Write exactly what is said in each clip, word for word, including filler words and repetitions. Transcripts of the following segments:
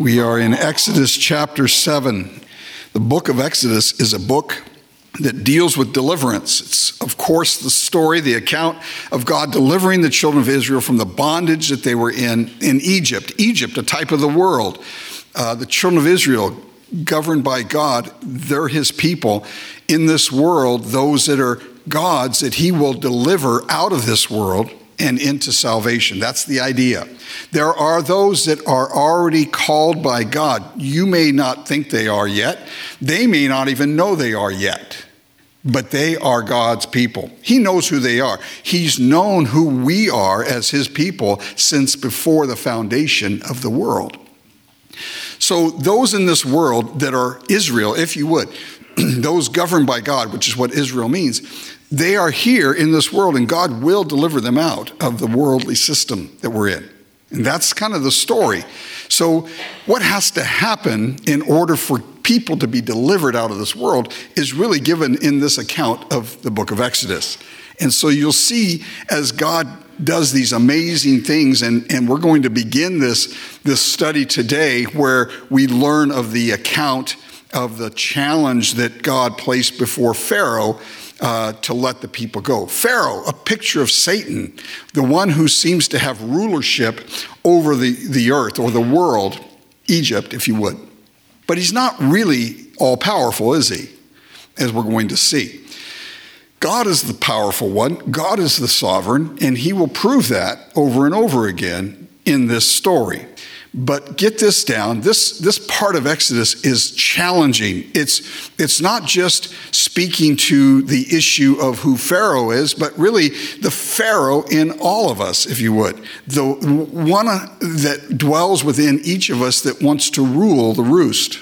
We are in Exodus chapter seven. The book of Exodus is a book that deals with deliverance. It's, of course, the story, the account of God delivering the children of Israel from the bondage that they were in in Egypt. Egypt, a type of the world. Uh, the children of Israel, governed by God, they're his people. In this world, those that are God's, that he will deliver out of this world and into salvation. That's the idea. There are those that are already called by God. You may not think they are yet. They may not even know they are yet. But they are God's people. He knows who they are. He's known who we are as his people since before the foundation of the world. So those in this world that are Israel, if you would, those governed by God, which is what Israel means, they are here in this world, and God will deliver them out of the worldly system that we're in. And that's kind of the story. So what has to happen in order for people to be delivered out of this world is really given in this account of the book of Exodus. And so you'll see as God does these amazing things, and, and we're going to begin this, this study today where we learn of the account of the challenge that God placed before Pharaoh Uh, to let the people go. Pharaoh, a picture of Satan, the one who seems to have rulership over the, the earth or the world, Egypt, if you would. But he's not really all-powerful, is he? As we're going to see. God is the powerful one. God is the sovereign, and he will prove that over and over again in this story. But get this down, this, this part of Exodus is challenging. It's, it's not just speaking to the issue of who Pharaoh is, but really the Pharaoh in all of us, if you would. The one that dwells within each of us that wants to rule the roost.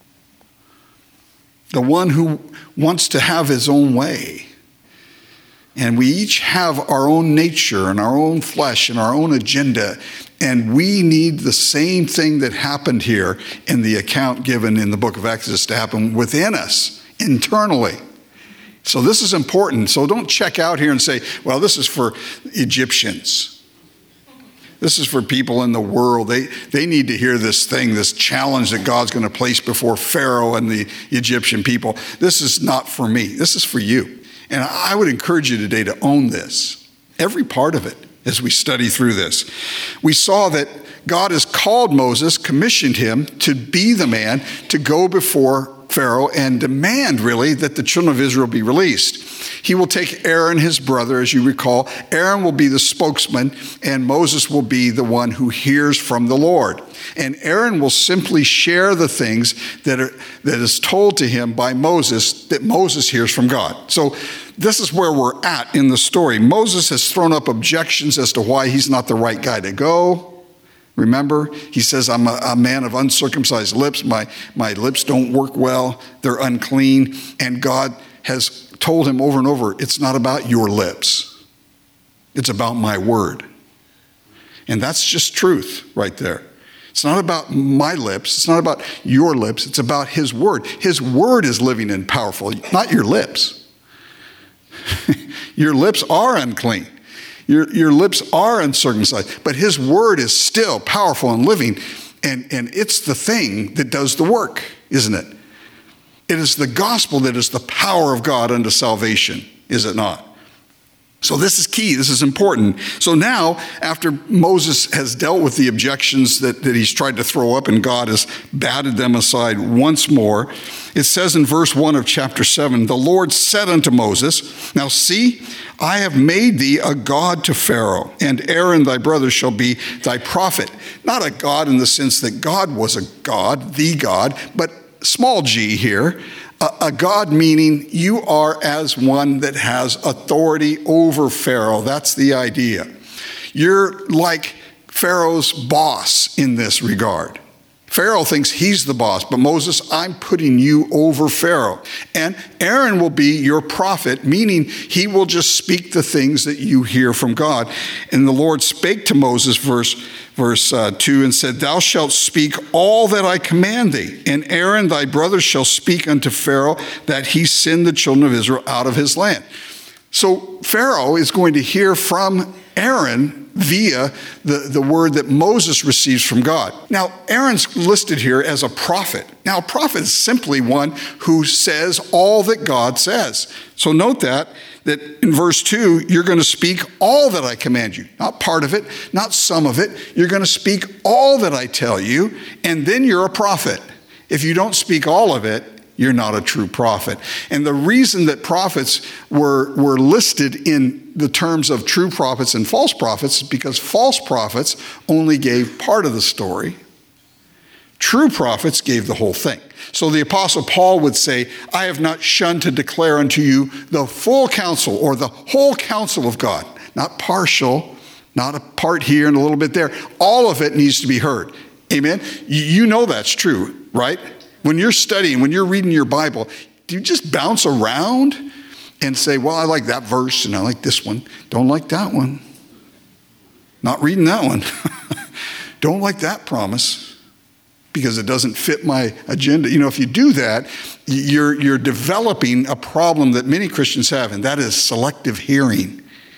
The one who wants to have his own way. And we each have our own nature and our own flesh and our own agenda. And we need the same thing that happened here in the account given in the book of Exodus to happen within us, internally. So this is important. So don't check out here and say, well, this is for Egyptians. This is for people in the world. They, they need to hear this thing, this challenge that God's going to place before Pharaoh and the Egyptian people. This is not for me. This is for you. And I would encourage you today to own this, every part of it, as we study through this. We saw that God has called Moses, commissioned him to be the man to go before Pharaoh and demand, really, that the children of Israel be released. He will take Aaron, his brother, as you recall. Aaron will be the spokesman, and Moses will be the one who hears from the Lord. And Aaron will simply share the things that are that is told to him by Moses, that Moses hears from God. So this is where we're at in the story. Moses has thrown up objections as to why he's not the right guy to go. Remember, he says, I'm a, a man of uncircumcised lips. My, my lips don't work well. They're unclean. And God has told him over and over, it's not about your lips. It's about my word. And that's just truth right there. It's not about my lips. It's not about your lips. It's about his word. His word is living and powerful, not your lips. Your lips are unclean. Your, your lips are uncircumcised, but his word is still powerful and living, and, and it's the thing that does the work, isn't it? It is the gospel that is the power of God unto salvation, is it not? So this is key. This is important. So now, after Moses has dealt with the objections that, that he's tried to throw up and God has batted them aside once more, it says in verse one of chapter seven, the Lord said unto Moses, now see, I have made thee a god to Pharaoh, and Aaron thy brother shall be thy prophet. Not a god in the sense that God was a god, the God, but small g here. A God meaning you are as one that has authority over Pharaoh. That's the idea. You're like Pharaoh's boss in this regard. Pharaoh thinks he's the boss, but Moses, I'm putting you over Pharaoh. And Aaron will be your prophet, meaning he will just speak the things that you hear from God. And the Lord spake to Moses, verse, verse uh, two, and said, thou shalt speak all that I command thee, and Aaron thy brother shall speak unto Pharaoh, that he send the children of Israel out of his land. So Pharaoh is going to hear from Aaron via the, the word that Moses receives from God. Now, Aaron's listed here as a prophet. Now, a prophet is simply one who says all that God says. So note that, that in verse two, you're going to speak all that I command you. Not part of it, not some of it. You're going to speak all that I tell you, and then you're a prophet. If you don't speak all of it, you're not a true prophet. And the reason that prophets were, were listed in the terms of true prophets and false prophets is because false prophets only gave part of the story. True prophets gave the whole thing. So the Apostle Paul would say, I have not shunned to declare unto you the full counsel or the whole counsel of God. Not partial, not a part here and a little bit there. All of it needs to be heard. Amen? You know that's true, right? When you're studying, when you're reading your Bible, do you just bounce around and say, well, I like that verse and I like this one. Don't like that one. Not reading that one. Don't like that promise because it doesn't fit my agenda. You know, if you do that, you're, you're developing a problem that many Christians have, and that is selective hearing.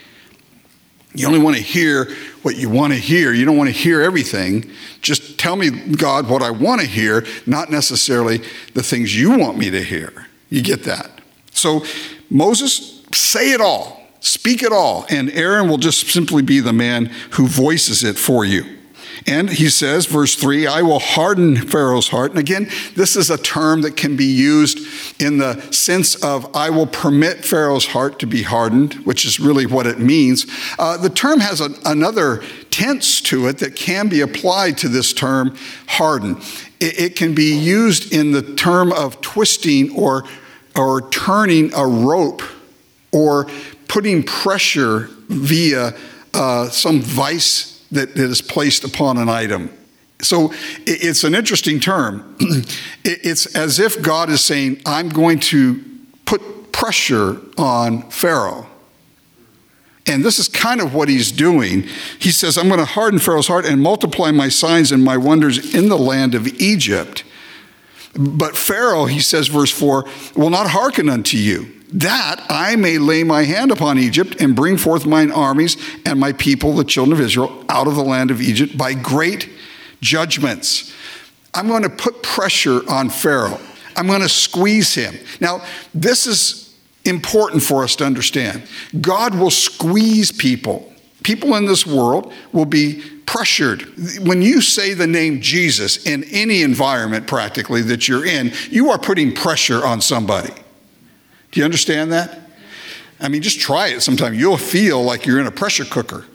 You only want to hear what you want to hear. You don't want to hear everything. Just tell me, God, what I want to hear, not necessarily the things you want me to hear. You get that? So Moses, say it all. Speak it all. And Aaron will just simply be the man who voices it for you. And he says, verse three, I will harden Pharaoh's heart. And again, this is a term that can be used in the sense of I will permit Pharaoh's heart to be hardened, which is really what it means. Uh, the term has a, another tense to it that can be applied to this term, harden. It, it can be used in the term of twisting or, or turning a rope or putting pressure via uh, some vice that is placed upon an item. So it's an interesting term. It's as if God is saying, I'm going to put pressure on Pharaoh. And this is kind of what he's doing. He says, I'm going to harden Pharaoh's heart and multiply my signs and my wonders in the land of Egypt. But Pharaoh, he says, verse four, will not hearken unto you, that I may lay my hand upon Egypt and bring forth mine armies and my people, the children of Israel, out of the land of Egypt by great judgments. I'm going to put pressure on Pharaoh. I'm going to squeeze him. Now, this is important for us to understand. God will squeeze people. People in this world will be pressured. When you say the name Jesus in any environment practically that you're in, you are putting pressure on somebody. Do you understand that? I mean, just try it sometime. You'll feel like you're in a pressure cooker.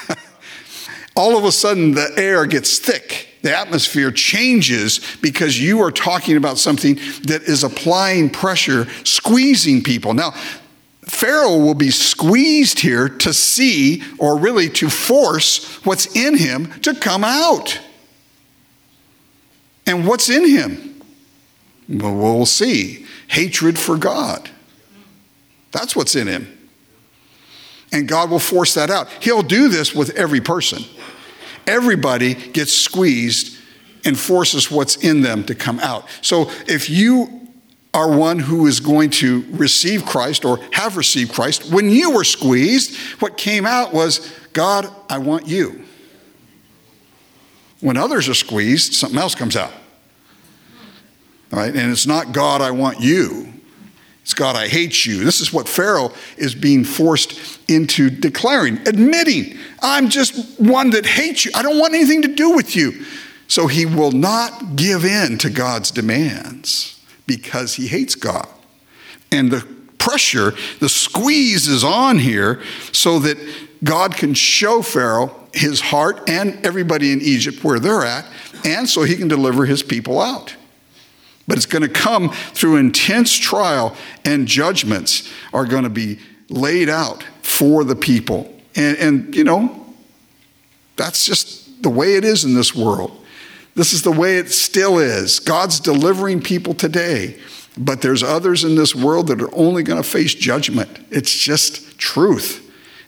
All of a sudden, the air gets thick. The atmosphere changes because you are talking about something that is applying pressure, squeezing people. Now, Pharaoh will be squeezed here to see, or really to force what's in him to come out. And what's in him? Well, we'll see. Hatred for God. That's what's in him. And God will force that out. He'll do this with every person. Everybody gets squeezed and forces what's in them to come out. So if you are one who is going to receive Christ or have received Christ, when you were squeezed, what came out was, God, I want you. When others are squeezed, something else comes out. All right? And it's not, God, I want you. It's, God, I hate you. This is what Pharaoh is being forced into declaring, admitting, I'm just one that hates you. I don't want anything to do with you. So he will not give in to God's demands because he hates God. And the pressure, the squeeze is on here so that God can show Pharaoh his heart and everybody in Egypt where they're at, and so he can deliver his people out. But it's going to come through intense trial, and judgments are going to be laid out for the people. And, and, you know, that's just the way it is in this world. This is the way it still is. God's delivering people today, but there's others in this world that are only going to face judgment. It's just truth.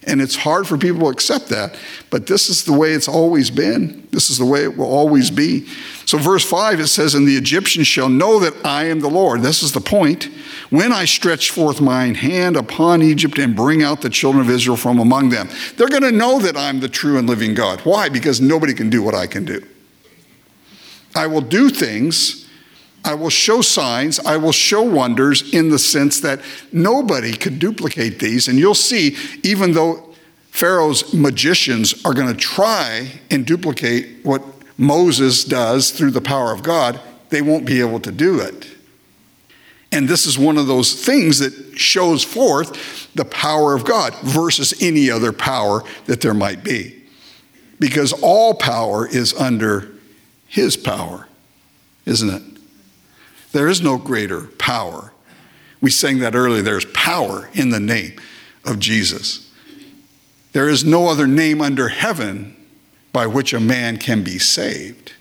And it's hard for people to accept that. But this is the way it's always been. This is the way it will always be. So verse five, it says, and the Egyptians shall know that I am the Lord. This is the point. When I stretch forth mine hand upon Egypt and bring out the children of Israel from among them. They're going to know that I'm the true and living God. Why? Because nobody can do what I can do. I will do things. I will show signs, I will show wonders in the sense that nobody could duplicate these. And you'll see, even though Pharaoh's magicians are going to try and duplicate what Moses does through the power of God, they won't be able to do it. And this is one of those things that shows forth the power of God versus any other power that there might be. Because all power is under his power, isn't it? There is no greater power. We sang that earlier. There's power in the name of Jesus. There is no other name under heaven by which a man can be saved.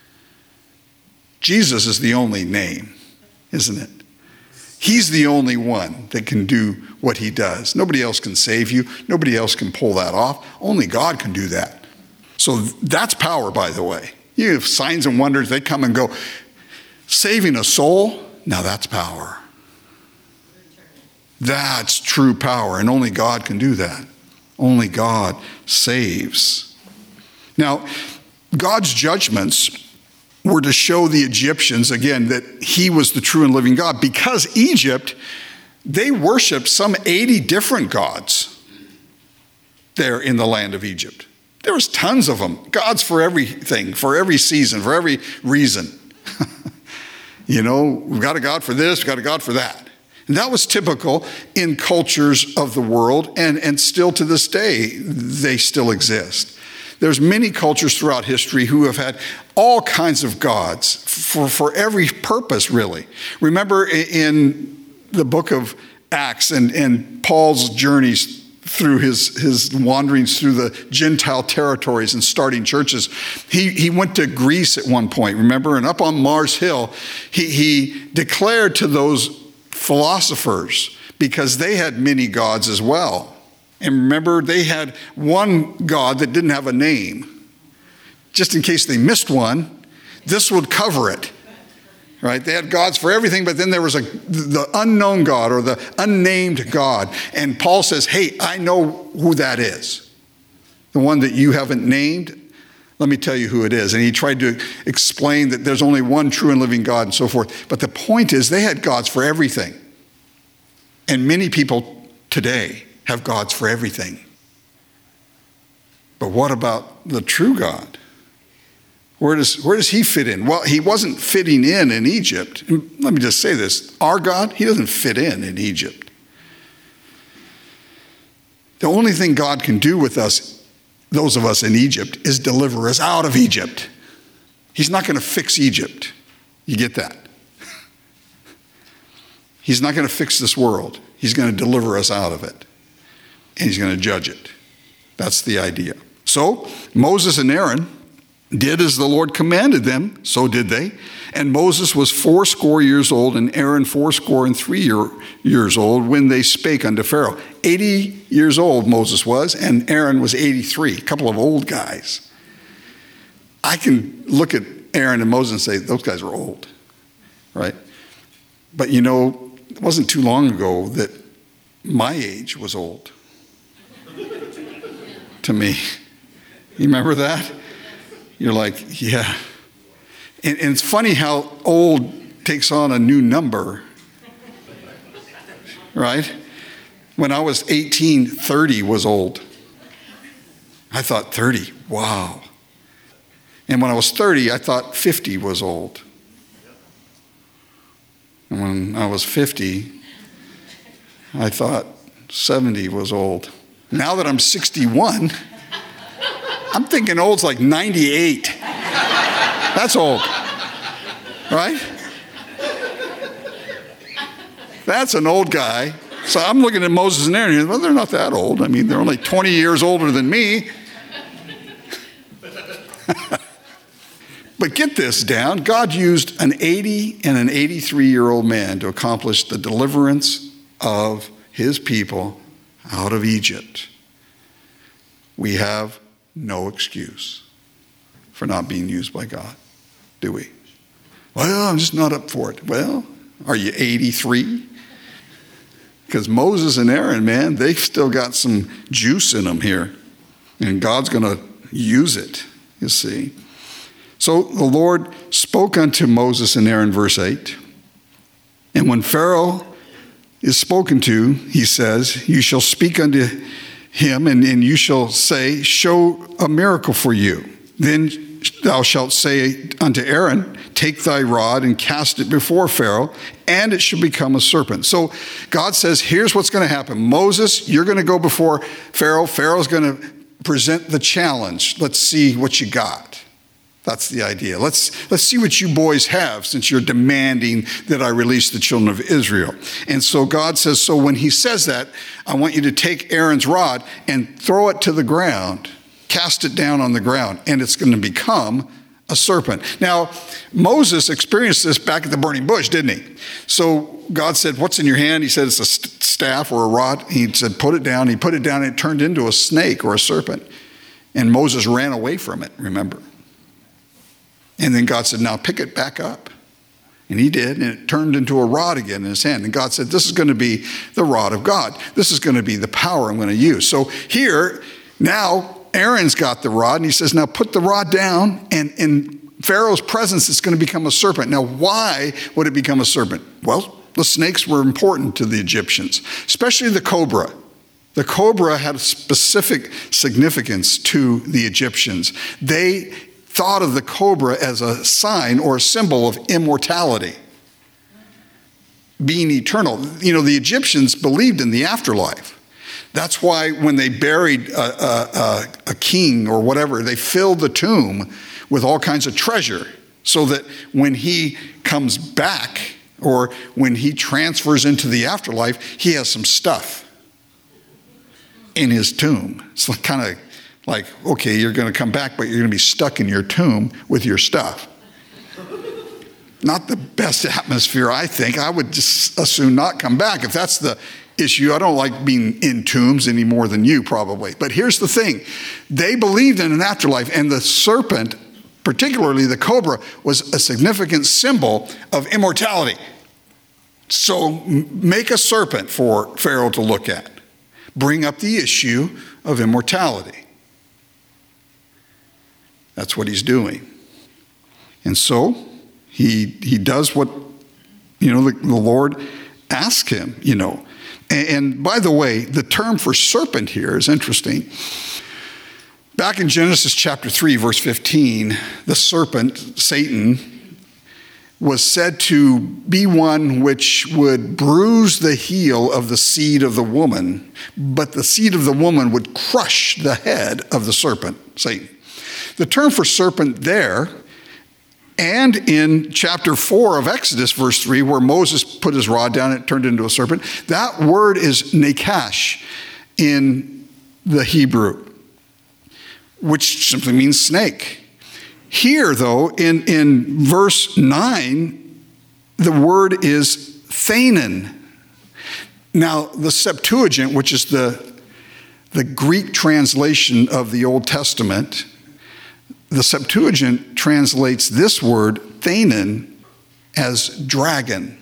Jesus is the only name, isn't it? He's the only one that can do what he does. Nobody else can save you. Nobody else can pull that off. Only God can do that. So that's power, by the way. You have signs and wonders. They come and go. Saving a soul, now that's power. That's true power, and only God can do that. Only God saves. Now, God's judgments were to show the Egyptians, again, that he was the true and living God, because Egypt, they worshiped some eighty different gods there in the land of Egypt. There was tons of them, gods for everything, for every season, for every reason. You know, we've got a God for this, we've got a God for that. And that was typical in cultures of the world, and, and still to this day, they still exist. There's many cultures throughout history who have had all kinds of gods for, for every purpose, really. Remember in the book of Acts and, and Paul's journeys through his, his wanderings through the Gentile territories and starting churches. He, he went to Greece at one point, remember? And up on Mars Hill, he, he declared to those philosophers, because they had many gods as well. And remember, they had one God that didn't have a name. Just in case they missed one, this would cover it. Right? They had gods for everything, but then there was a the unknown God or the unnamed God. And Paul says, hey, I know who that is. The one that you haven't named, let me tell you who it is. And he tried to explain that there's only one true and living God and so forth. But the point is, they had gods for everything. And many people today have gods for everything. But what about the true God? Where does, where does he fit in? Well, he wasn't fitting in in Egypt. And let me just say this. Our God, he doesn't fit in in Egypt. The only thing God can do with us, those of us in Egypt, is deliver us out of Egypt. He's not going to fix Egypt. You get that? He's not going to fix this world. He's going to deliver us out of it. And he's going to judge it. That's the idea. So, Moses and Aaron did as the Lord commanded them, so did they. And Moses was fourscore years old, and Aaron fourscore and three year, years old when they spake unto Pharaoh. eighty years old Moses was, and Aaron was eighty-three, a couple of old guys. I can look at Aaron and Moses and say, those guys are old, right? But you know, it wasn't too long ago that my age was old to me. You remember that? You're like, yeah. And, and it's funny how old takes on a new number, right? When I was eighteen, thirty was old. I thought thirty, wow. And when I was thirty, I thought fifty was old. And when I was fifty, I thought seventy was old. Now that I'm sixty-one, I'm thinking old's like ninety-eight. That's old, right? That's an old guy. So I'm looking at Moses and Aaron, well, they're not that old. I mean, they're only twenty years older than me. But get this down. God used an eighty and an eighty-three-year-old man to accomplish the deliverance of his people out of Egypt. we have no excuse for not being used by God, do we? Well, I'm just not up for it. Well, are you eighty-three? Because Moses and Aaron, man, they've still got some juice in them here. And God's going to use it, you see. So the Lord spoke unto Moses and Aaron, verse eight. And when Pharaoh is spoken to, he says, you shall speak unto him, and, and you shall say, show a miracle for you. Then thou shalt say unto Aaron, take thy rod and cast it before Pharaoh, and it shall become a serpent. So God says, here's what's going to happen. Moses, you're going to go before Pharaoh. Pharaoh's going to present the challenge. Let's see what you got. That's the idea. Let's, let's see what you boys have, since you're demanding that I release the children of Israel. And so God says, so when he says that, I want you to take Aaron's rod and throw it to the ground, cast it down on the ground, and it's going to become a serpent. Now, Moses experienced this back at the burning bush, didn't he? So God said, what's in your hand? He said, it's a st- staff or a rod. He said, put it down. He put it down, and it turned into a snake or a serpent. And Moses ran away from it, remember? And then God said, now pick it back up. And he did, and it turned into a rod again in his hand. And God said, this is going to be the rod of God. This is going to be the power I'm going to use. So here, now, Aaron's got the rod, and he says, now put the rod down, and in Pharaoh's presence, it's going to become a serpent. Now, why would it become a serpent? Well, the snakes were important to the Egyptians, especially the cobra. The cobra had a specific significance to the Egyptians. They thought of the cobra as a sign or a symbol of immortality, being eternal. You know, the Egyptians believed in the afterlife. That's why when they buried a, a, a king or whatever, they filled the tomb with all kinds of treasure, so that when he comes back or when he transfers into the afterlife, he has some stuff in his tomb. It's like, kind of like, okay, you're going to come back, but you're going to be stuck in your tomb with your stuff. Not the best atmosphere, I think. I would just as soon not come back if that's the issue. I don't like being in tombs any more than you probably. But here's the thing. They believed in an afterlife, and the serpent, particularly the cobra, was a significant symbol of immortality. So make a serpent for Pharaoh to look at. Bring up the issue of immortality. That's what he's doing. And so he he does what, you know, the, the Lord asked him, you know. And, and by the way, the term for serpent here is interesting. Back in Genesis chapter three, verse fifteen, the serpent, Satan, was said to be one which would bruise the heel of the seed of the woman, but the seed of the woman would crush the head of the serpent, Satan. The term for serpent there, and in chapter four of Exodus, verse three, where Moses put his rod down and it turned into a serpent, that word is nakash in the Hebrew, which simply means snake. Here, though, in, in verse nine, the word is thanon. Now, the Septuagint, which is the, the Greek translation of the Old Testament, the Septuagint translates this word, thanon, as dragon.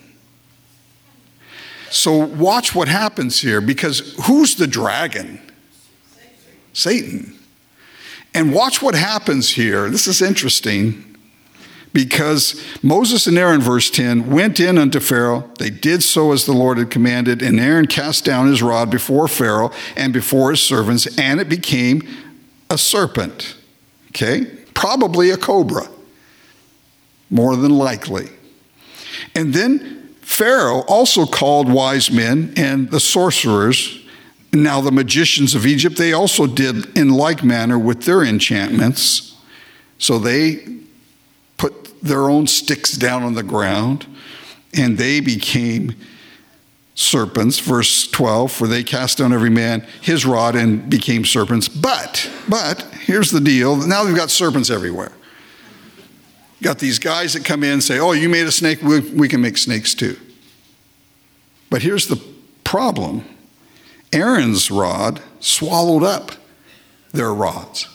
So watch what happens here, because who's the dragon? Satan. And watch what happens here. This is interesting, because Moses and Aaron, verse ten, went in unto Pharaoh. They did so as the Lord had commanded, and Aaron cast down his rod before Pharaoh and before his servants, and it became a serpent. Okay? Probably a cobra, more than likely. And then Pharaoh also called wise men and the sorcerers. Now the magicians of Egypt, they also did in like manner with their enchantments. So they put their own sticks down on the ground, and they became serpents. Verse twelve, for they cast down every man his rod and became serpents. But, but, here's the deal. Now they've got serpents everywhere. Got these guys that come in and say, oh, you made a snake, we, we can make snakes too. But here's the problem. Aaron's rod swallowed up their rods.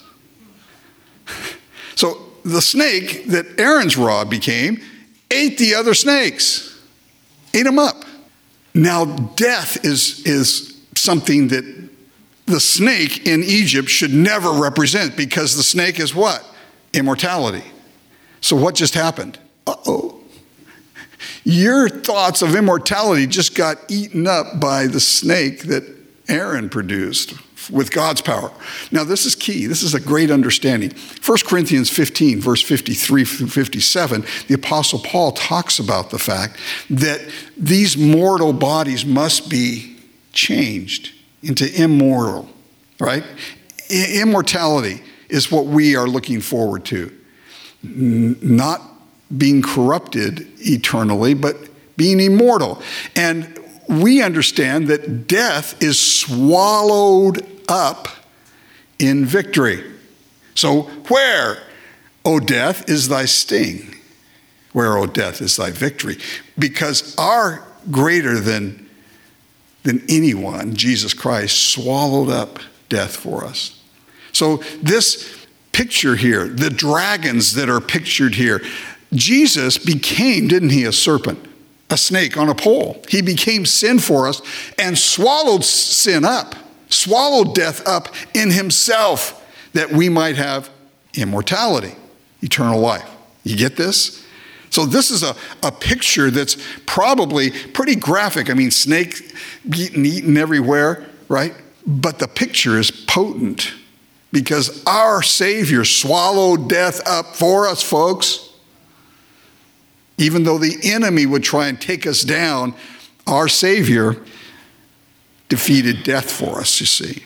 So the snake that Aaron's rod became ate the other snakes, ate them up. Now death is, is something that the snake in Egypt should never represent, because the snake is what? Immortality. So what just happened? Uh-oh. Your thoughts of immortality just got eaten up by the snake that Aaron produced with God's power. Now, this is key. This is a great understanding. First Corinthians fifteen, verse fifty-three through fifty-seven, the Apostle Paul talks about the fact that these mortal bodies must be changed into immortal, right? I- immortality is what we are looking forward to. N- not being corrupted eternally, but being immortal. And we understand that death is swallowed up in victory. So where, O death, is thy sting? Where, O death, is thy victory? Because our greater than, than anyone, Jesus Christ, swallowed up death for us. So this picture here, the dragons that are pictured here, Jesus became, didn't he, a serpent? A snake on a pole. He became sin for us and swallowed sin up, swallowed death up in himself, that we might have immortality, eternal life. You get this? So this is a, a picture that's probably pretty graphic. I mean, snake eaten, eaten everywhere, right? But the picture is potent because our Savior swallowed death up for us, folks. Even though the enemy would try and take us down, our Savior defeated death for us, you see.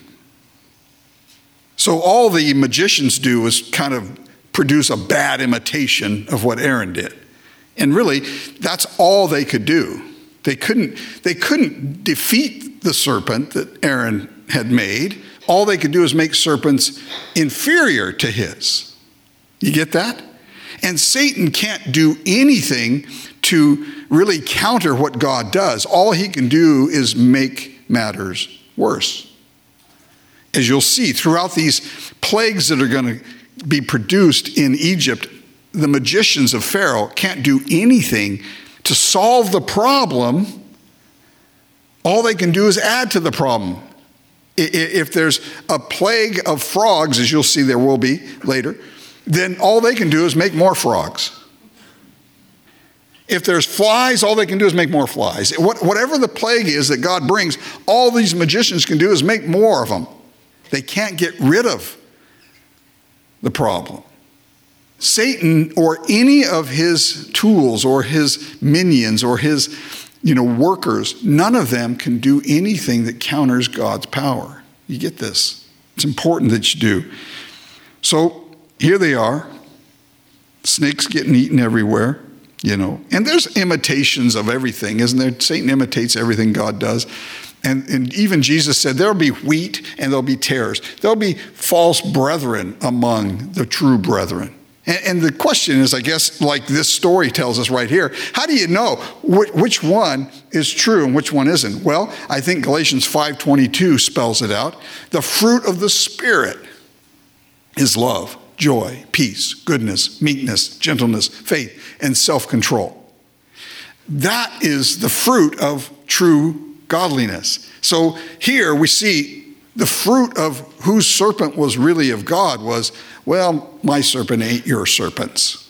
So all the magicians do is kind of produce a bad imitation of what Aaron did. And really, that's all they could do. They couldn't, they couldn't defeat the serpent that Aaron had made. All they could do is make serpents inferior to his. You get that? And Satan can't do anything to really counter what God does. All he can do is make matters worse. As you'll see, throughout these plagues that are going to be produced in Egypt, the magicians of Pharaoh can't do anything to solve the problem. All they can do is add to the problem. If there's a plague of frogs, as you'll see there will be later, then all they can do is make more frogs. If there's flies, all they can do is make more flies. Whatever the plague is that God brings, all these magicians can do is make more of them. They can't get rid of the problem. Satan or any of his tools or his minions or his, you know, workers, none of them can do anything that counters God's power. You get this? It's important that you do. So here they are, snakes getting eaten everywhere, you know. And there's imitations of everything, isn't there? Satan imitates everything God does. And, and even Jesus said there'll be wheat and there'll be tares. There'll be false brethren among the true brethren. And, and the question is, I guess, like this story tells us right here, how do you know which, which one is true and which one isn't? Well, I think Galatians five twenty-two spells it out. The fruit of the Spirit is love, joy, peace, goodness, meekness, gentleness, faith, and self-control. That is the fruit of true godliness. So here we see the fruit of whose serpent was really of God was, well, my serpent ate your serpents.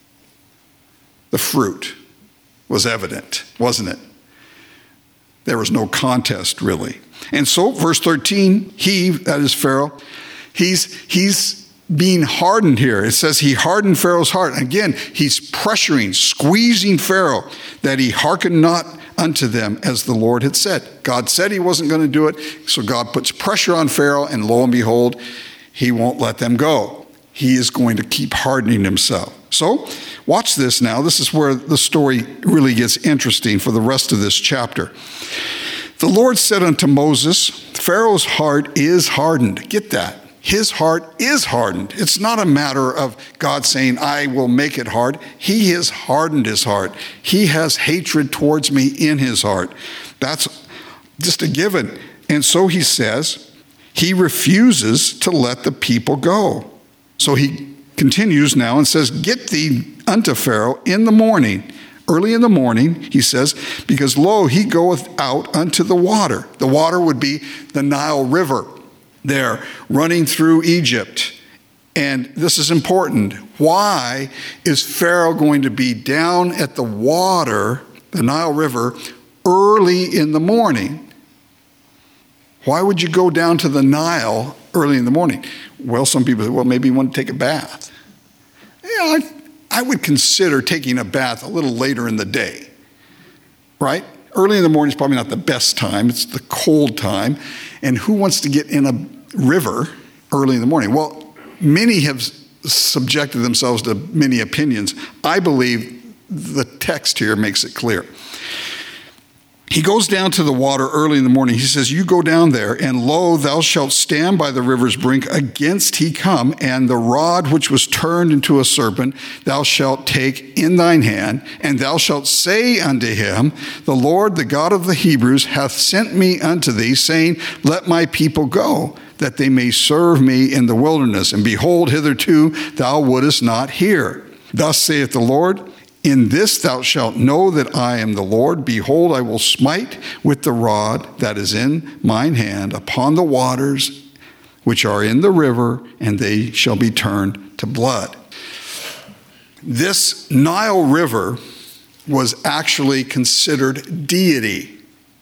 The fruit was evident, wasn't it? There was no contest, really. And so, verse thirteen, he, that is Pharaoh, he's, he's, being hardened here. It says he hardened Pharaoh's heart. Again, he's pressuring, squeezing Pharaoh that he hearkened not unto them as the Lord had said. God said he wasn't going to do it, so God puts pressure on Pharaoh, and lo and behold, he won't let them go. He is going to keep hardening himself. So watch this now. This is where the story really gets interesting for the rest of this chapter. The Lord said unto Moses, Pharaoh's heart is hardened. Get that. His heart is hardened. It's not a matter of God saying, I will make it hard. He has hardened his heart. He has hatred towards me in his heart. That's just a given. And so he says, he refuses to let the people go. So he continues now and says, get thee unto Pharaoh in the morning. Early in the morning, he says, because lo, he goeth out unto the water. The water would be the Nile River there running through Egypt. And this is important. Why is Pharaoh going to be down at the water, the Nile River, early in the morning? Why would you go down to the Nile early in the morning? Well, some people say, well, maybe you want to take a bath. Yeah, I, I would consider taking a bath a little later in the day, right? Early in the morning is probably not the best time. It's the cold time. And who wants to get in a river early in the morning? Well, many have subjected themselves to many opinions. I believe the text here makes it clear. He goes down to the water early in the morning. He says, you go down there, and lo, thou shalt stand by the river's brink against he come, and the rod which was turned into a serpent thou shalt take in thine hand, and thou shalt say unto him, the Lord, the God of the Hebrews, hath sent me unto thee, saying, let my people go, that they may serve me in the wilderness. And behold, hitherto thou wouldest not hear. Thus saith the Lord, in this thou shalt know that I am the Lord. Behold, I will smite with the rod that is in mine hand upon the waters which are in the river, and they shall be turned to blood. This Nile River was actually considered deity,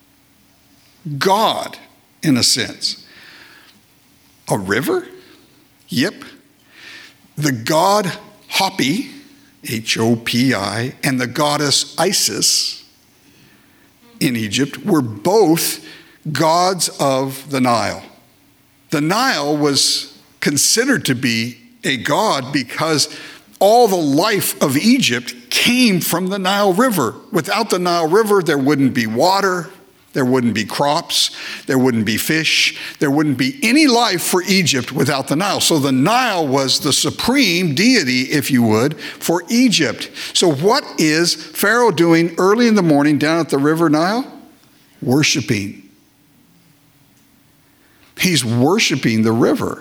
God, in a sense. A river? Yep. The god Hapi, H O P I, and the goddess Isis in Egypt were both gods of the Nile. The Nile was considered to be a god because all the life of Egypt came from the Nile River. Without the Nile River, there wouldn't be water, there wouldn't be crops, there wouldn't be fish, there wouldn't be any life for Egypt without the Nile. So the Nile was the supreme deity, if you would, for Egypt. So what is Pharaoh doing early in the morning down at the river Nile? Worshiping. He's worshiping the river.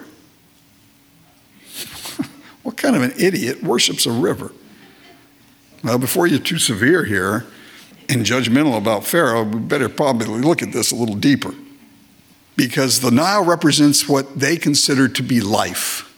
What kind of an idiot worships a river? Well, before you're too severe here and judgmental about Pharaoh, we better probably look at this a little deeper. Because the Nile represents what they consider to be life.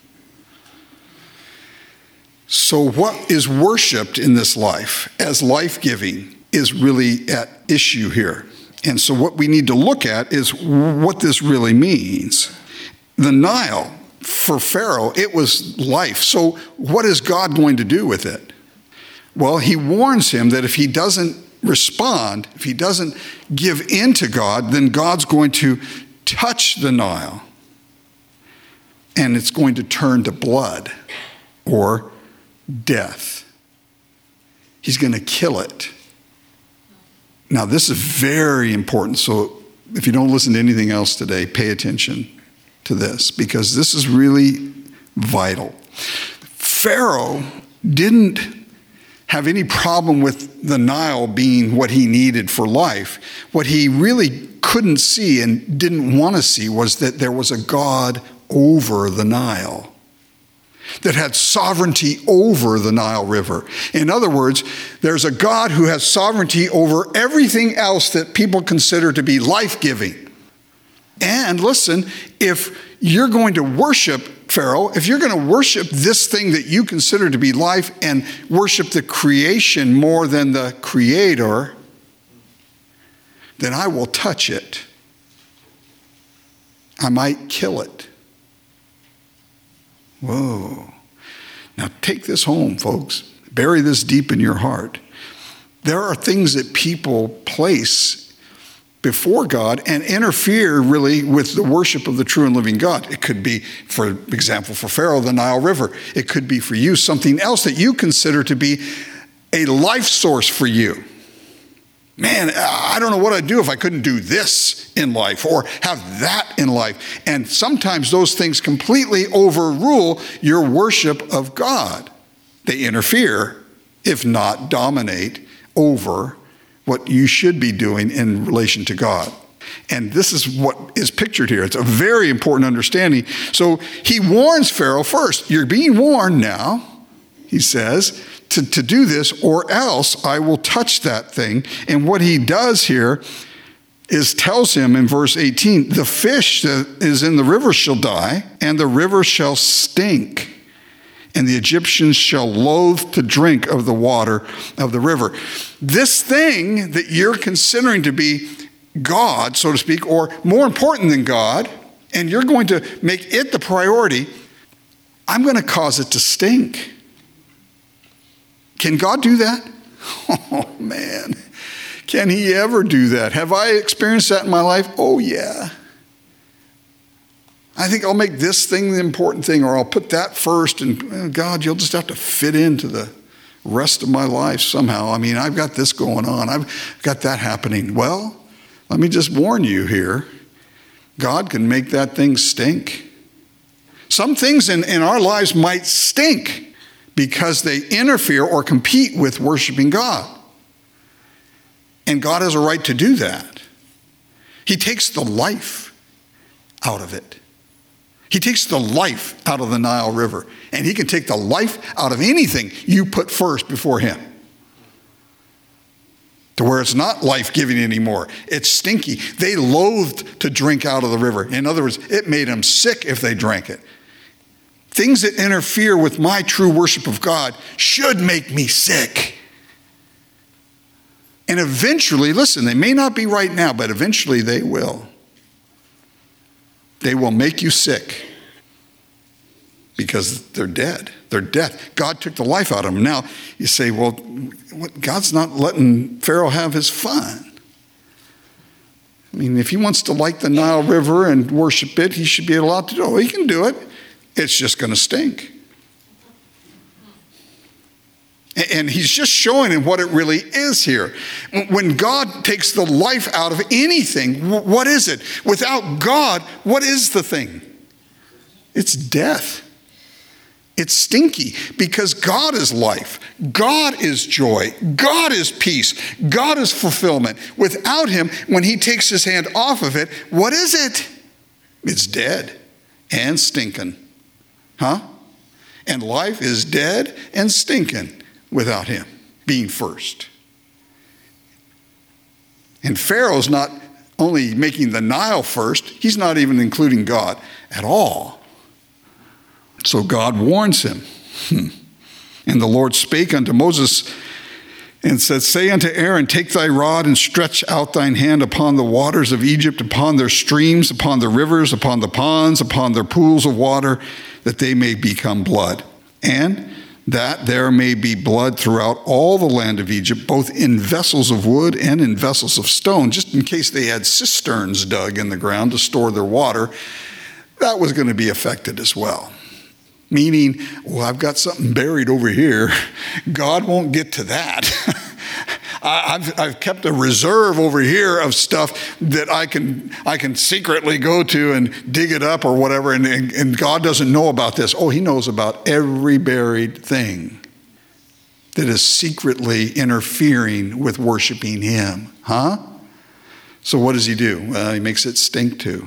So what is worshiped in this life as life-giving is really at issue here. And so what we need to look at is what this really means. The Nile, for Pharaoh, it was life. So what is God going to do with it? Well, he warns him that if he doesn't respond, if he doesn't give in to God, then God's going to touch the Nile and it's going to turn to blood or death. He's going to kill it. Now, this is very important. So if you don't listen to anything else today, pay attention to this because this is really vital. Pharaoh didn't have any problem with the Nile being what he needed for life. What he really couldn't see and didn't want to see was that there was a God over the Nile that had sovereignty over the Nile River. In other words, there's a God who has sovereignty over everything else that people consider to be life-giving. And listen, if you're going to worship Pharaoh, if you're going to worship this thing that you consider to be life and worship the creation more than the creator, then I will touch it. I might kill it. Whoa. Now take this home, folks. Bury this deep in your heart. There are things that people place before God and interfere really with the worship of the true and living God. It could be, for example, for Pharaoh, the Nile River. It could be for you something else that you consider to be a life source for you. Man, I don't know what I'd do if I couldn't do this in life or have that in life. And sometimes those things completely overrule your worship of God. They interfere, if not dominate, over what you should be doing in relation to God. And this is what is pictured here. It's a very important understanding. So he warns Pharaoh first. You're being warned now, he says, to, to do this, or else I will touch that thing. And what he does here is tells him in verse eighteen, the fish that is in the river shall die, and the river shall stink, and the Egyptians shall loathe to drink of the water of the river. This thing that you're considering to be God, so to speak, or more important than God, and you're going to make it the priority, I'm going to cause it to stink. Can God do that? Oh, man. Can he ever do that? Have I experienced that in my life? Oh, yeah. I think I'll make this thing the important thing, or I'll put that first, and oh, God, you'll just have to fit into the rest of my life somehow. I mean, I've got this going on. I've got that happening. Well, let me just warn you here. God can make that thing stink. Some things in, in our lives might stink because they interfere or compete with worshiping God. And God has a right to do that. He takes the life out of it. He takes the life out of the Nile River. And he can take the life out of anything you put first before him. To where it's not life-giving anymore. It's stinky. They loathed to drink out of the river. In other words, it made them sick if they drank it. Things that interfere with my true worship of God should make me sick. And eventually, listen, they may not be right now, but eventually they will. They will make you sick because they're dead. They're death. God took the life out of them. Now, you say, well, what, God's not letting Pharaoh have his fun. I mean, if he wants to like the Nile River and worship it, he should be allowed to do it. Oh, he can do it. It's just going to stink. And he's just showing him what it really is here. When God takes the life out of anything, what is it? Without God, what is the thing? It's death. It's stinky because God is life. God is joy. God is peace. God is fulfillment. Without him, when he takes his hand off of it, what is it? It's dead and stinking. Huh? And life is dead and stinking without him being first. And Pharaoh's not only making the Nile first, he's not even including God at all. So God warns him. And the Lord spake unto Moses and said, say unto Aaron, take thy rod and stretch out thine hand upon the waters of Egypt, upon their streams, upon the rivers, upon the ponds, upon their pools of water, that they may become blood. And that there may be blood throughout all the land of Egypt, both in vessels of wood and in vessels of stone, just in case they had cisterns dug in the ground to store their water. That was going to be affected as well. Meaning, well, I've got something buried over here. God won't get to that. I've, I've kept a reserve over here of stuff that I can I can secretly go to and dig it up or whatever, and, and, and God doesn't know about this. Oh, he knows about every buried thing that is secretly interfering with worshiping him. Huh? So what does he do? Well, he makes it stink too.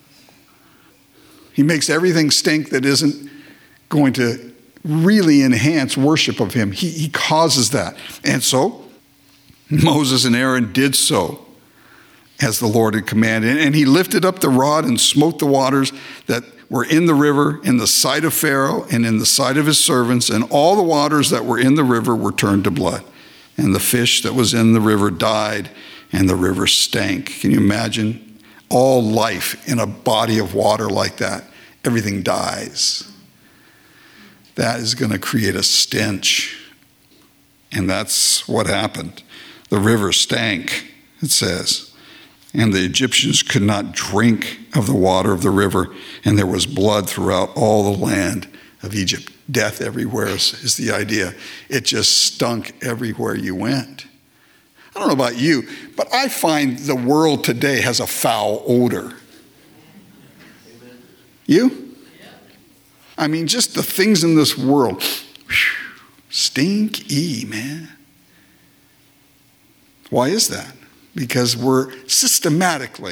He makes everything stink that isn't going to really enhance worship of him. He, he causes that. And so Moses and Aaron did so as the Lord had commanded. And he lifted up the rod and smote the waters that were in the river in the sight of Pharaoh and in the sight of his servants. And all the waters that were in the river were turned to blood. And the fish that was in the river died and the river stank. Can you imagine all life in a body of water like that? Everything dies. That is going to create a stench. And that's what happened. The river stank, it says. And the Egyptians could not drink of the water of the river. And there was blood throughout all the land of Egypt. Death everywhere is, is the idea. It just stunk everywhere you went. I don't know about you, but I find the world today has a foul odor. You? I mean, just the things in this world, whew, stinky, man. Why is that? Because we're systematically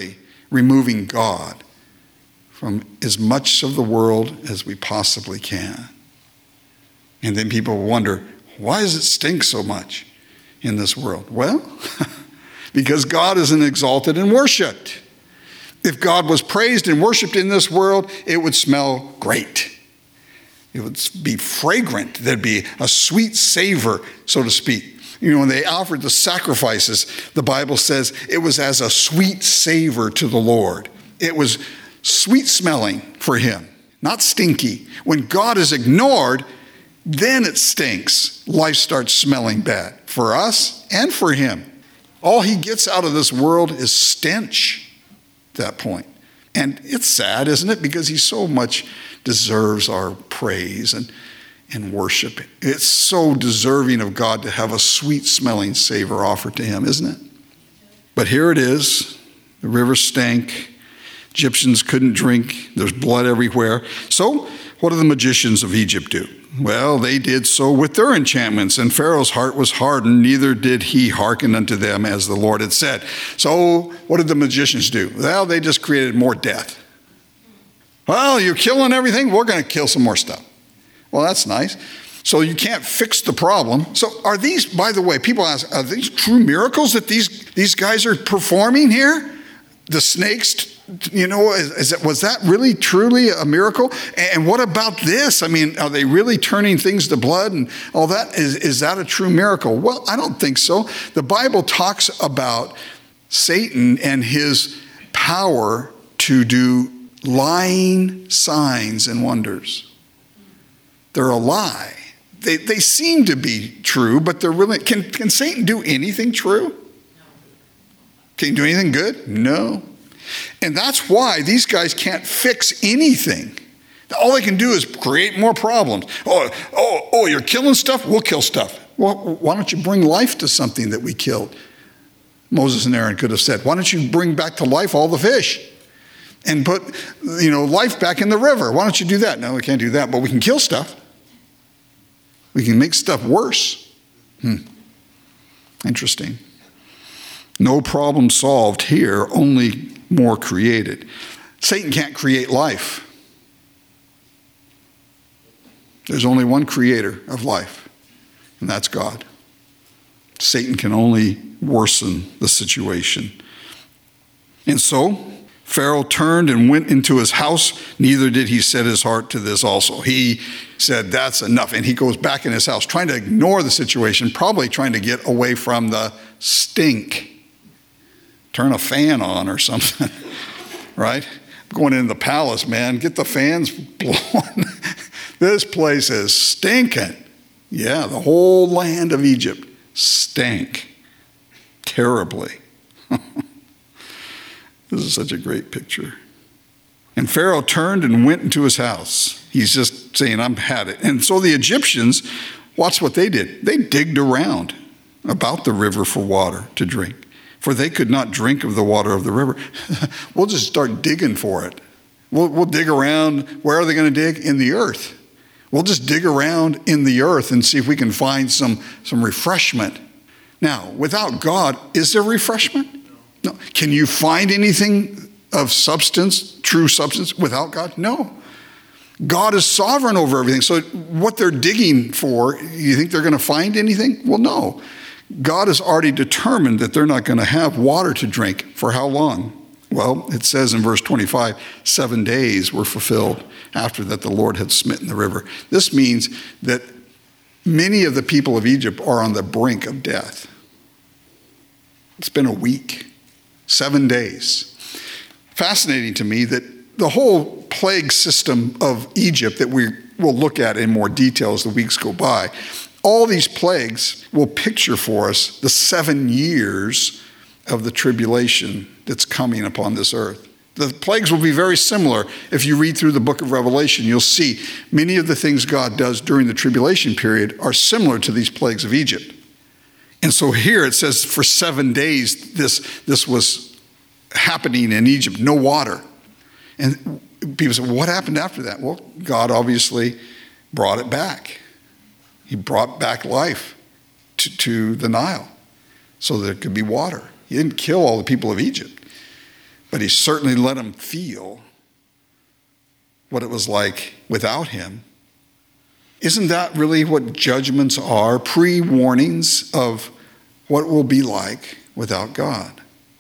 removing God from as much of the world as we possibly can. And then people wonder, why does it stink so much in this world? Well, because God isn't exalted and worshiped. If God was praised and worshiped in this world, it would smell great. It would be fragrant. There'd be a sweet savor, so to speak. You know, when they offered the sacrifices, the Bible says it was as a sweet savor to the Lord. It was sweet smelling for him, not stinky. When God is ignored, then it stinks. Life starts smelling bad for us and for him. All he gets out of this world is stench at that point. And it's sad, isn't it? Because he so much deserves our praise and, and worship. It's so deserving of God to have a sweet-smelling savor offered to him, isn't it? But here it is. The river stank. Egyptians couldn't drink. There's blood everywhere. So what do the magicians of Egypt do? Well, they did so with their enchantments, and Pharaoh's heart was hardened, neither did he hearken unto them as the Lord had said. So what did the magicians do? Well, they just created more death. Well, you're killing everything, we're going to kill some more stuff. Well, that's nice. So you can't fix the problem. So are these, by the way, people ask, are these true miracles that these, these guys are performing here? The snakes, you know, is, is it, was that really truly a miracle? And what about this? I mean, are they really turning things to blood and all that? Is, is that a true miracle? Well, I don't think so. The Bible talks about Satan and his power to do lying signs and wonders. They're a lie. They, they seem to be true, but they're really, can, can Satan do anything true? Can he do anything good? No. And that's why these guys can't fix anything. All they can do is create more problems. Oh, oh, oh, you're killing stuff? We'll kill stuff. Well, why don't you bring life to something that we killed? Moses and Aaron could have said, why don't you bring back to life all the fish and put, you know, life back in the river? Why don't you do that? No, we can't do that, but we can kill stuff. We can make stuff worse. Hmm. Interesting. No problem solved here, only more created. Satan can't create life. There's only one creator of life, and that's God. Satan can only worsen the situation. And so, Pharaoh turned and went into his house, neither did he set his heart to this also. He said, that's enough. And he goes back in his house, trying to ignore the situation, probably trying to get away from the stink. Turn a fan on or something, right? Going into the palace, man, get the fans blowing. This place is stinking. Yeah, the whole land of Egypt stank terribly. This is such a great picture. And Pharaoh turned and went into his house. He's just saying, I've had it. And so the Egyptians, watch what they did. They digged around about the river for water to drink, for they could not drink of the water of the river. We'll just start digging for it. We'll, we'll dig around. Where are they going to dig? In the earth. We'll just dig around in the earth and see if we can find some, some refreshment. Now, without God, is there refreshment? No. Can you find anything of substance, true substance, without God? No. God is sovereign over everything. So what they're digging for, you think they're going to find anything? Well, no. God has already determined that they're not going to have water to drink. For how long? Well, it says in verse twenty-five, seven days were fulfilled after that the Lord had smitten the river. This means that many of the people of Egypt are on the brink of death. It's been a week, seven days. Fascinating to me that the whole plague system of Egypt that we will look at in more detail as the weeks go by, all these plagues will picture for us the seven years of the tribulation that's coming upon this earth. The plagues will be very similar. If you read through the book of Revelation, you'll see many of the things God does during the tribulation period are similar to these plagues of Egypt. And so here it says for seven days this, this was happening in Egypt, no water. And people say, well, what happened after that? Well, God obviously brought it back. He brought back life to, to the Nile so there could be water. He didn't kill all the people of Egypt. but he certainly let them feel what it was like without him. Isn't that really what judgments are? Pre-warnings of what it will be like without God.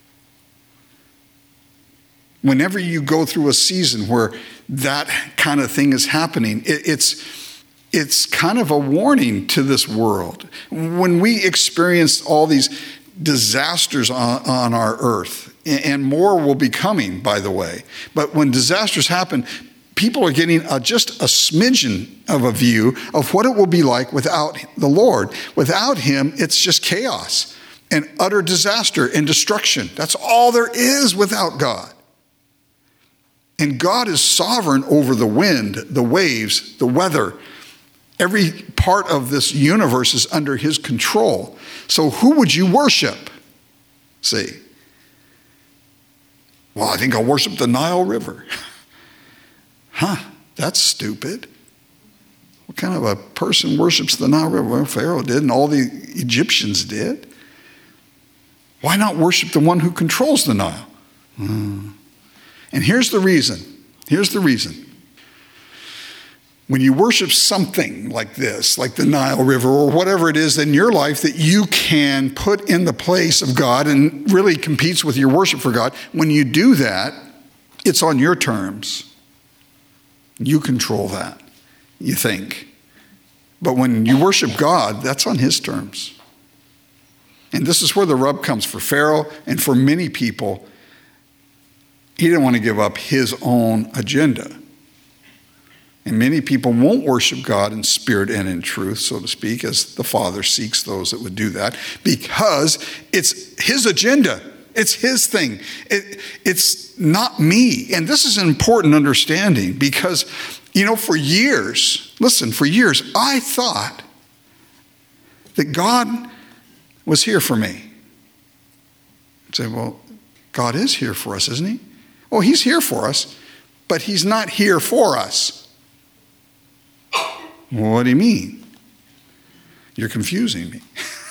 Whenever you go through a season where that kind of thing is happening, it, it's, it's kind of a warning to this world. When we experience all these disasters on, on our earth, and more will be coming, by the way, but when disasters happen, people are getting a, just a smidgen of a view of what it will be like without the Lord. Without him, it's just chaos and utter disaster and destruction. That's all there is without God. And God is sovereign over the wind, the waves, the weather. Every part of this universe is under his control. So who would you worship? See? Well, I think I'll worship the Nile River. Huh, that's stupid. What kind of a person worships the Nile River? Well, Pharaoh did, and all the Egyptians did. Why not worship the one who controls the Nile? Hmm. And here's the reason. Here's the reason. When you worship something like this, like the Nile River or whatever it is in your life that you can put in the place of God and really competes with your worship for God, when you do that, it's on your terms. You control that, you think. But when you worship God, that's on his terms. And this is where the rub comes for Pharaoh and for many people. He didn't want to give up his own agenda. And many people won't worship God in spirit and in truth, so to speak, as the Father seeks those that would do that, because it's his agenda. It's his thing. It, it's not me. And this is an important understanding because, you know, for years, listen, for years, I thought that God was here for me. I'd say, well, God is here for us, isn't he? Oh, he's here for us, but he's not here for us. What do you mean? You're confusing me.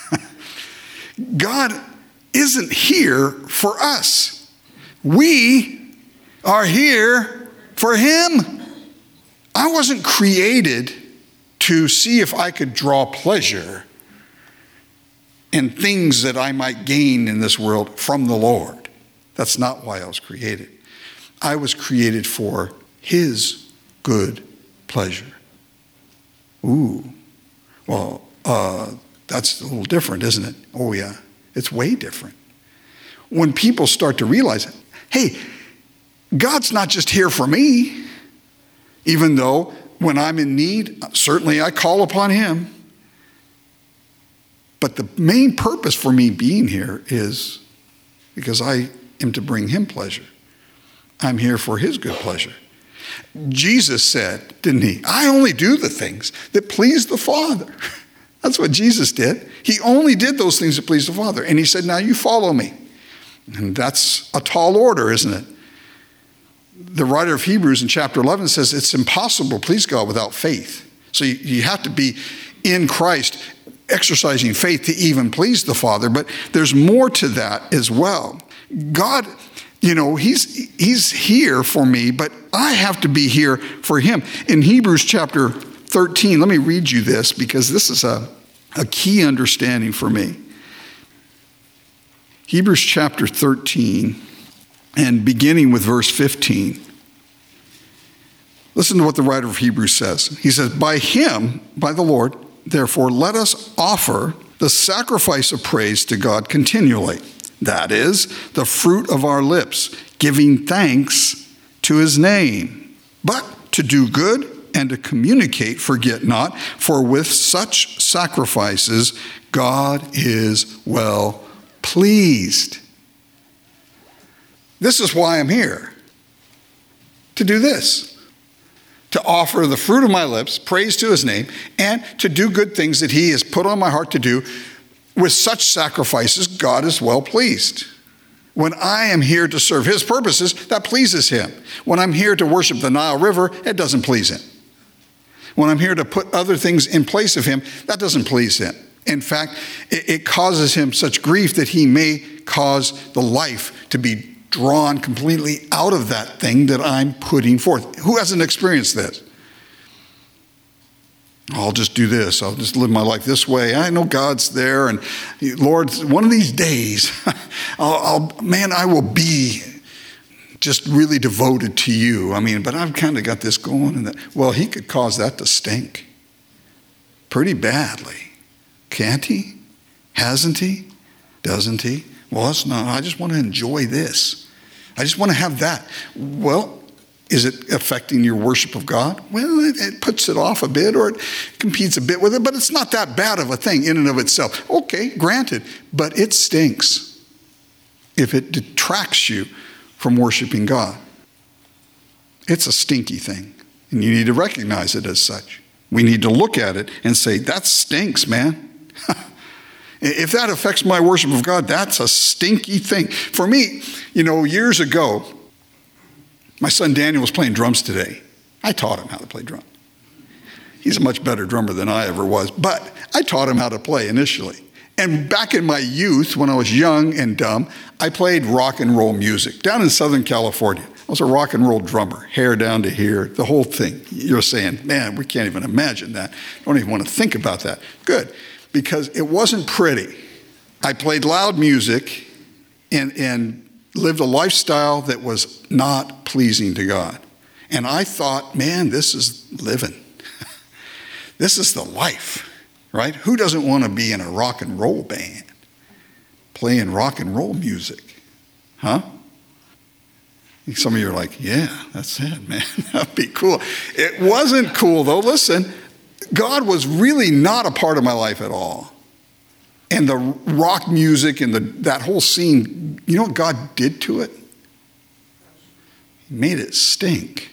God isn't here for us. We are here for him. I wasn't created to see if I could draw pleasure in things that I might gain in this world from the Lord. That's not why I was created. I was created for his good pleasure. Ooh, well, uh, that's a little different, isn't it? Oh, yeah, it's way different. When people start to realize, hey, God's not just here for me, even though when I'm in need, certainly I call upon him. But the main purpose for me being here is because I am to bring him pleasure. I'm here for his good pleasure. Jesus said, didn't he? I only do the things that please the Father. That's what Jesus did. He only did those things that please the Father. And he said, now you follow me. And that's a tall order, isn't it? The writer of Hebrews in chapter eleven says it's impossible to please God without faith. So you, you have to be in Christ, exercising faith to even please the Father. But there's more to that as well. God, you know, he's he's here for me, but I have to be here for him. In Hebrews chapter thirteen, let me read you this because this is a, a key understanding for me. Hebrews chapter thirteen, and beginning with verse fifteen. Listen to what the writer of Hebrews says. He says, by him, by the Lord, therefore, let us offer the sacrifice of praise to God continually. That is, the fruit of our lips, giving thanks to his name. But to do good and to communicate, forget not, for with such sacrifices, God is well pleased. This is why I'm here, to do this. To offer the fruit of my lips, praise to his name, and to do good things that he has put on my heart to do. With such sacrifices, God is well pleased. When I am here to serve his purposes, that pleases him. When I'm here to worship the Nile River, it doesn't please him. When I'm here to put other things in place of him, that doesn't please him. In fact, it, it causes him such grief that he may cause the life to be drawn completely out of that thing that I'm putting forth. Who hasn't experienced this? I'll just do this. I'll just live my life this way. I know God's there. And Lord, one of these days, I'll, I'll, man, I will be just really devoted to you. I mean, but I've kind of got this going. And that. Well, he could cause that to stink pretty badly. Can't he? Hasn't he? Doesn't he? Well, it's not. I just want to enjoy this. I just want to have that. Well, is it affecting your worship of God? Well, it, it puts it off a bit, or it competes a bit with it, but it's not that bad of a thing in and of itself. Okay, granted, but it stinks if it detracts you from worshiping God. It's a stinky thing, and you need to recognize it as such. We need to look at it and say, that stinks, man. If that affects my worship of God, that's a stinky thing. For me, you know, years ago, my son Daniel was playing drums today. I taught him how to play drums. He's a much better drummer than I ever was, but I taught him how to play initially. And back in my youth, when I was young and dumb, I played rock and roll music down in Southern California. I was a rock and roll drummer, hair down to here, the whole thing. You're saying, man, we can't even imagine that. Don't even want to think about that. Good, because it wasn't pretty. I played loud music and, and lived a lifestyle that was not pleasing to God. And I thought, man, this is living. This is the life, right? Who doesn't want to be in a rock and roll band playing rock and roll music? Huh? Some of you are like, yeah, that's it, man. That'd be cool. It wasn't cool, though. Listen, God was really not a part of my life at all. And the rock music and the, that whole scene, you know what God did to it? He made it stink.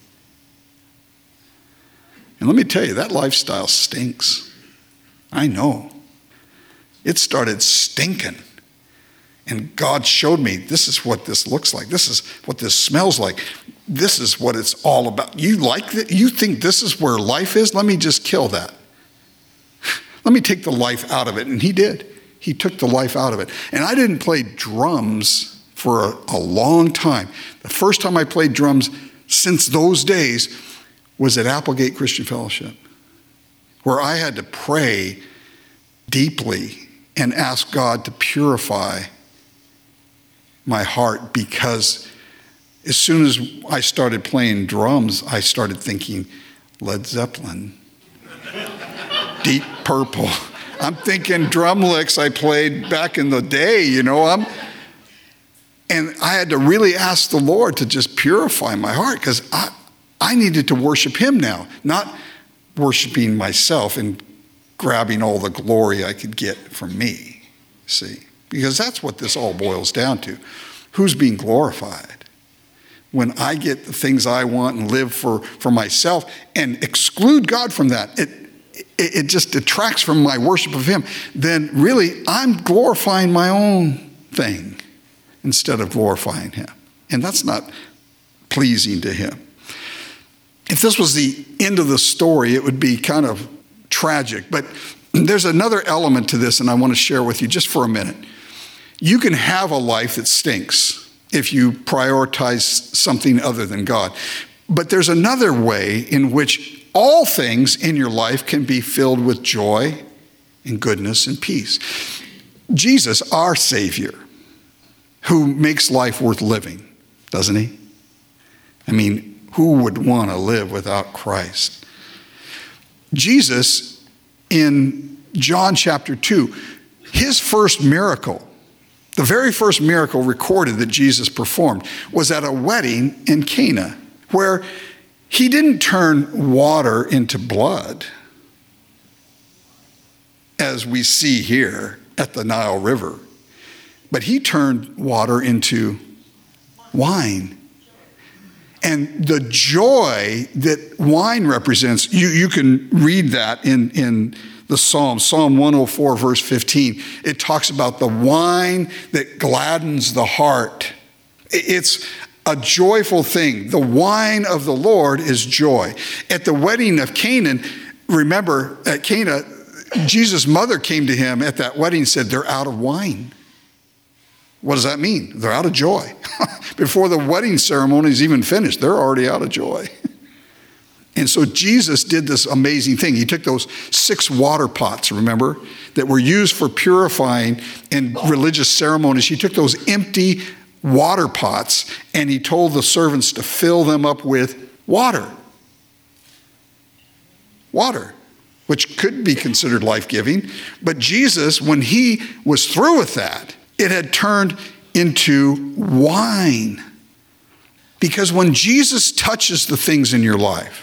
And let me tell you, that lifestyle stinks. I know. It started stinking. And God showed me, this is what this looks like. This is what this smells like. This is what it's all about. You like that? You think this is where life is? Let me just kill that. Let me take the life out of it. And he did. He took the life out of it. And I didn't play drums for a, a long time. The first time I played drums since those days was at Applegate Christian Fellowship, where I had to pray deeply and ask God to purify my heart, because as soon as I started playing drums, I started thinking Led Zeppelin, Deep Purple. I'm thinking drum licks I played back in the day, you know. I'm, and I had to really ask the Lord to just purify my heart, because I, I needed to worship him now, not worshiping myself and grabbing all the glory I could get from me, see. Because that's what this all boils down to. Who's being glorified? When I get the things I want and live for, for myself and exclude God from that, it, it, it just detracts from my worship of him, then really I'm glorifying my own thing instead of glorifying him. And that's not pleasing to him. If this was the end of the story, it would be kind of tragic. But there's another element to this, and I want to share with you just for a minute. You can have a life that stinks if you prioritize something other than God. But there's another way in which all things in your life can be filled with joy and goodness and peace. Jesus, our Savior, who makes life worth living, doesn't he? I mean, who would want to live without Christ? Jesus, in John chapter two, his first miracle, the very first miracle recorded that Jesus performed, was at a wedding in Cana, where he didn't turn water into blood, as we see here at the Nile River, but he turned water into wine. And the joy that wine represents, you, you can read that in, in the Psalm, Psalm one oh four, verse fifteen. It talks about the wine that gladdens the heart. It's a joyful thing. The wine of the Lord is joy. At the wedding of Canaan, remember at Cana, Jesus' mother came to him at that wedding and said, they're out of wine. What does that mean? They're out of joy. before the wedding ceremony is even finished. They're already out of joy. And so Jesus did this amazing thing. He took those six water pots, remember, that were used for purifying in religious ceremonies. He took those empty water pots and he told the servants to fill them up with water. Water, which could be considered life-giving. But Jesus, when he was through with that, it had turned into wine. Because when Jesus touches the things in your life,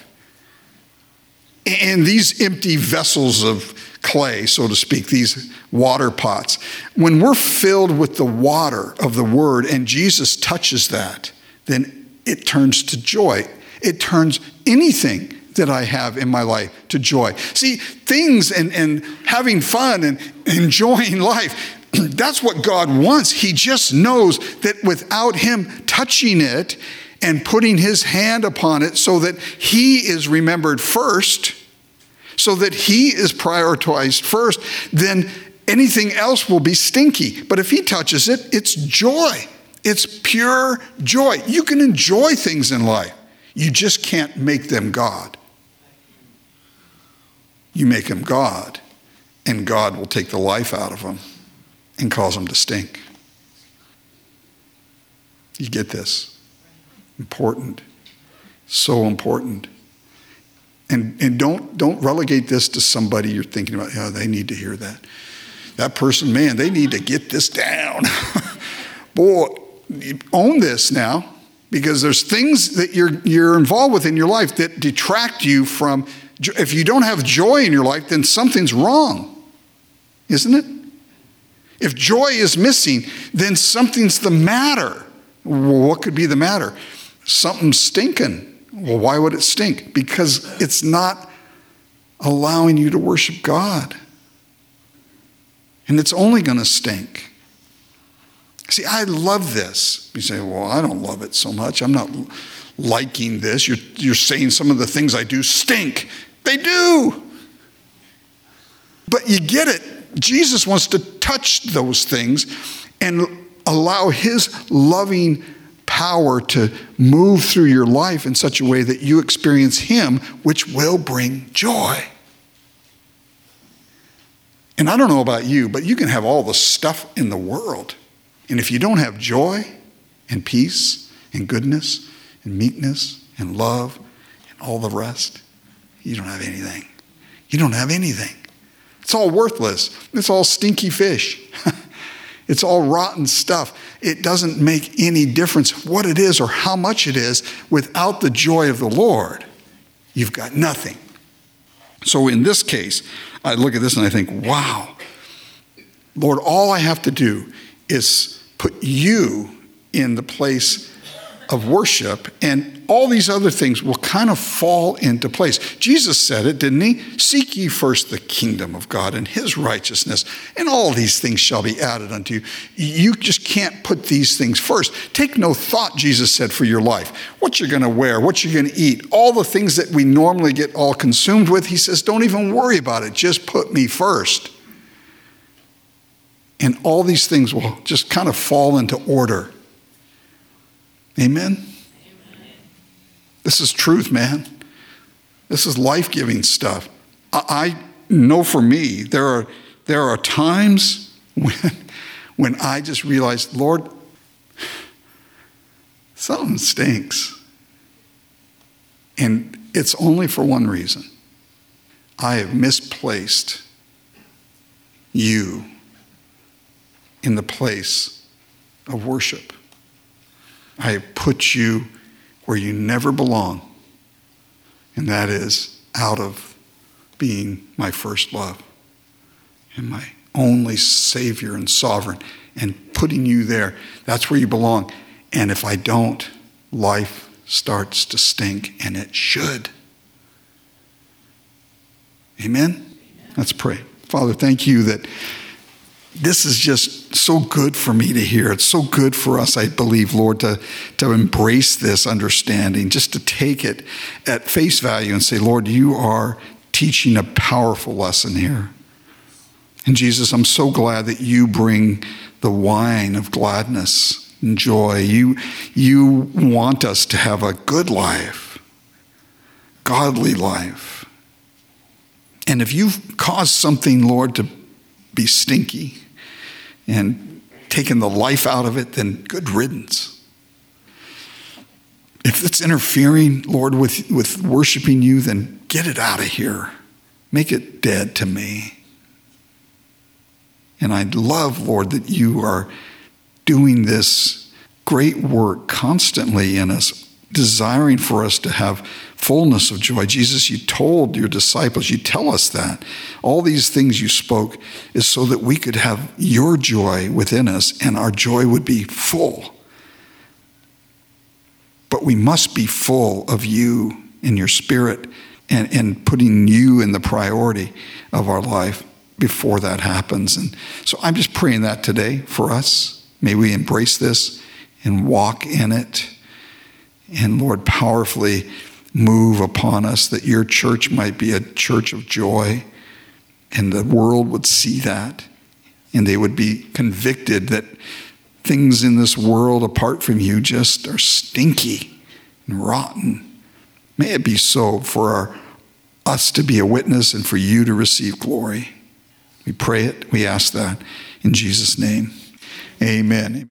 and these empty vessels of clay, so to speak, these water pots, when we're filled with the water of the word and Jesus touches that, then it turns to joy. It turns anything that I have in my life to joy. See, things and, and having fun and enjoying life, that's what God wants. He just knows that without him touching it and putting his hand upon it so that he is remembered first, so that he is prioritized first, then anything else will be stinky. But if he touches it, it's joy. It's pure joy. You can enjoy things in life. You just can't make them God. You make them God, and God will take the life out of them and cause them to stink. You get this? Important. So important. And, and don't, don't relegate this to somebody you're thinking about, oh, they need to hear that. That person, man, they need to get this down. Boy, own this now, because there's things that you're, you're involved with in your life that detract you from, if you don't have joy in your life, then something's wrong, isn't it? If joy is missing, then something's the matter. Well, what could be the matter? Something's stinking. Well, why would it stink? Because it's not allowing you to worship God. And it's only going to stink. See, I love this. You say, well, I don't love it so much. I'm not liking this. You're, you're saying some of the things I do stink. They do. But you get it. Jesus wants to touch those things and allow his loving power to move through your life in such a way that you experience him, which will bring joy. And I don't know about you, but you can have all the stuff in the world. And if you don't have joy and peace and goodness and meekness and love and all the rest, you don't have anything. You don't have anything. It's all worthless. It's all stinky fish. It's all rotten stuff. It doesn't make any difference what it is or how much it is. Without the joy of the Lord, you've got nothing. So in this case, I look at this and I think, wow, Lord, all I have to do is put you in the place of worship, and all these other things will kind of fall into place. Jesus said it, didn't he? Seek ye first the kingdom of God and his righteousness, and all these things shall be added unto you. You just can't put these things first. Take no thought, Jesus said, for your life. What you're going to wear, what you're going to eat, all the things that we normally get all consumed with. He says, don't even worry about it. Just put me first. And all these things will just kind of fall into order. Amen? Amen? This is truth, man. This is life-giving stuff. I, I know for me, there are, there are times when, when I just realize, Lord, something stinks. And it's only for one reason. I have misplaced you in the place of worship. I have put you where you never belong, and that is out of being my first love and my only Savior and sovereign, and putting you there. That's where you belong. And if I don't, life starts to stink, and it should. Amen? Amen. Let's pray. Father, thank you that this is just so good for me to hear. It's so good for us, I believe, Lord, to, to embrace this understanding, just to take it at face value and say, Lord, you are teaching a powerful lesson here. And Jesus, I'm so glad that you bring the wine of gladness, and joy. You, you want us to have a good life, godly life. And if you've caused something, Lord, to be stinky and taken the life out of it, then good riddance. If it's interfering, Lord, with, with worshiping you, then get it out of here. Make it dead to me. And I love, Lord, that you are doing this great work constantly in us, desiring for us to have fullness of joy. Jesus, you told your disciples, you tell us that. All these things you spoke is so that we could have your joy within us and our joy would be full. But we must be full of you and your Spirit and, and putting you in the priority of our life before that happens. And so I'm just praying that today for us. May we embrace this and walk in it. And Lord, powerfully move upon us that your church might be a church of joy, and the world would see that, and they would be convicted that things in this world apart from you just are stinky and rotten. May it be so for our, us to be a witness and for you to receive glory. We pray it, we ask that in Jesus' name. Amen.